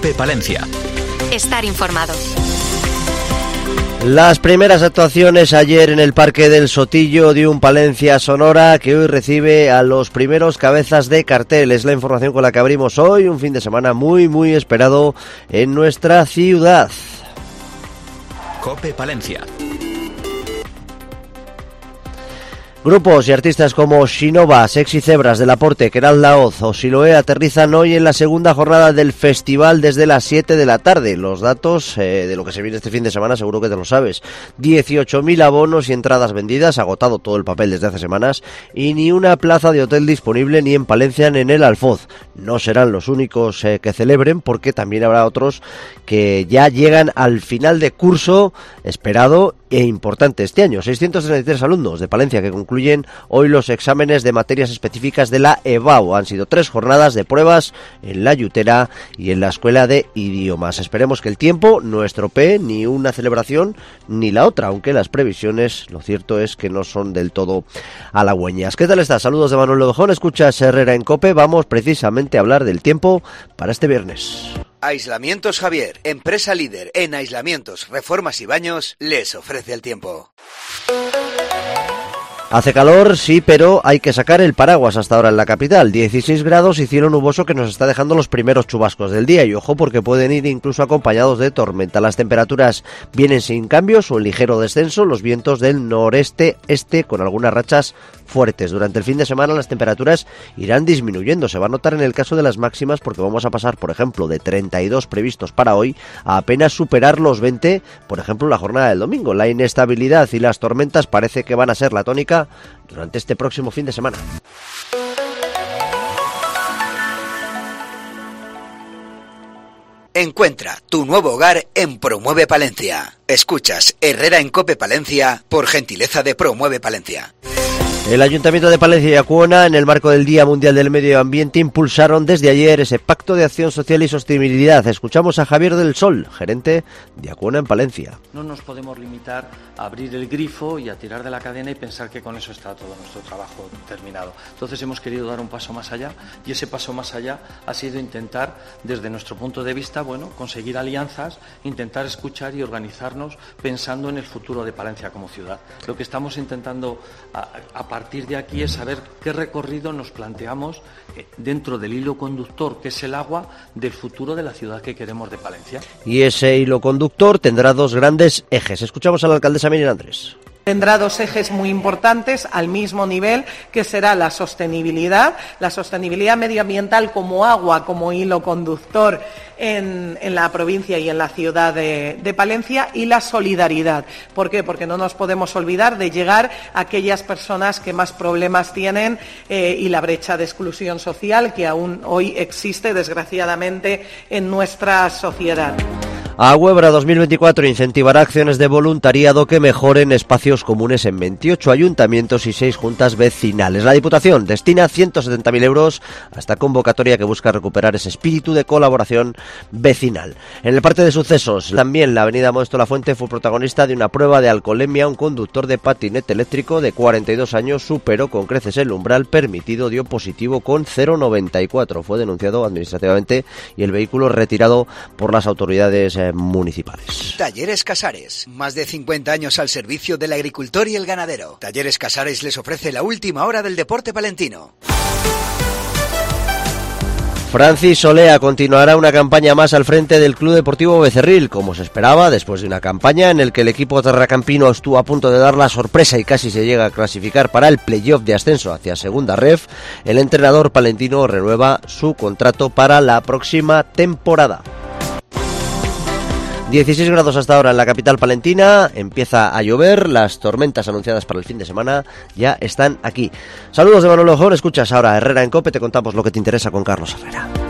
COPE Palencia. Estar informado. Las primeras actuaciones ayer en el Parque del Sotillo de un Palencia Sonora que hoy recibe a los primeros cabezas de cartel. Es la información con la que abrimos hoy, un fin de semana muy esperado en nuestra ciudad. COPE Palencia. Grupos y artistas como Shinova, Sexy Zebras, Del Aporte, Keral Laoz o Siloé aterrizan hoy en la segunda jornada del festival desde las 7 de la tarde. Los datos de lo que se viene este fin de semana seguro que te lo sabes. 18.000 abonos y entradas vendidas, agotado todo el papel desde hace semanas y ni una plaza de hotel disponible ni en Palencia ni en el Alfoz. No serán los únicos que celebren porque también habrá otros que ya llegan al final de curso esperado e importante este año. 633 alumnos de Palencia que concluyen hoy los exámenes de materias específicas de la EBAU. Han sido 3 jornadas de pruebas en la Yutera y en la Escuela de Idiomas. Esperemos que el tiempo no estropee ni una celebración ni la otra, aunque las previsiones, lo cierto es que no son del todo halagüeñas. ¿Qué tal estás? Saludos de Manuel Ovejón, escuchas Herrera en COPE. Vamos precisamente a hablar del tiempo para este viernes. Aislamientos Javier, empresa líder en aislamientos, reformas y baños, les ofrece el tiempo. Hace calor, sí, pero hay que sacar el paraguas hasta ahora en la capital. 16 grados y cielo nuboso que nos está dejando los primeros chubascos del día. Y ojo porque pueden ir incluso acompañados de tormenta. Las temperaturas vienen sin cambios o en ligero descenso. Los vientos del noreste-este con algunas rachas fuertes. Durante el fin de semana las temperaturas irán disminuyendo. Se va a notar en el caso de las máximas porque vamos a pasar, por ejemplo, de 32 previstos para hoy a apenas superar los 20, por ejemplo, la jornada del domingo. La inestabilidad y las tormentas parece que van a ser la tónica durante este próximo fin de semana. Encuentra tu nuevo hogar en Promueve Palencia. Escuchas Herrera en COPE Palencia por gentileza de Promueve Palencia. El Ayuntamiento de Palencia y Acuona, en el marco del Día Mundial del Medio Ambiente, impulsaron desde ayer ese Pacto de Acción Social y Sostenibilidad. Escuchamos a Javier del Sol, gerente de Acuona en Palencia. No nos podemos limitar a abrir el grifo y a tirar de la cadena y pensar que con eso está todo nuestro trabajo terminado. Entonces hemos querido dar un paso más allá y ese paso más allá ha sido intentar, desde nuestro punto de vista, conseguir alianzas, intentar escuchar y organizarnos pensando en el futuro de Palencia como ciudad. Lo que estamos intentando a partir de aquí es saber qué recorrido nos planteamos dentro del hilo conductor, que es el agua, del futuro de la ciudad que queremos de Palencia. Y ese hilo conductor tendrá 2 grandes ejes. Escuchamos a la alcaldesa Miriam Andrés. Tendrá 2 ejes muy importantes al mismo nivel, que será la sostenibilidad medioambiental como agua, como hilo conductor en la provincia y en la ciudad de Palencia, y la solidaridad. ¿Por qué? Porque no nos podemos olvidar de llegar a aquellas personas que más problemas tienen y la brecha de exclusión social que aún hoy existe, desgraciadamente, en nuestra sociedad. Agüebra 2024 incentivará acciones de voluntariado que mejoren espacios comunes en 28 ayuntamientos y 6 juntas vecinales. La Diputación destina 170.000 euros a esta convocatoria que busca recuperar ese espíritu de colaboración vecinal. En el parte de sucesos, también la avenida Modesto Lafuente fue protagonista de una prueba de alcoholemia. Un conductor de patinete eléctrico de 42 años superó con creces el umbral permitido, dio positivo con 0,94. Fue denunciado administrativamente y el vehículo retirado por las autoridades municipales. Talleres Casares, más de 50 años al servicio del agricultor y el ganadero. Talleres Casares les ofrece la última hora del deporte palentino. Francis Solea continuará una campaña más al frente del Club Deportivo Becerril, como se esperaba, después de una campaña en la que el equipo terracampino estuvo a punto de dar la sorpresa y casi se llega a clasificar para el playoff de ascenso hacia Segunda Ref. El entrenador palentino renueva su contrato para la próxima temporada. 16 grados hasta ahora en la capital palentina, empieza a llover, las tormentas anunciadas para el fin de semana ya están aquí. Saludos de Manuel Ovejón, escuchas ahora Herrera en COPE, te contamos lo que te interesa con Carlos Herrera.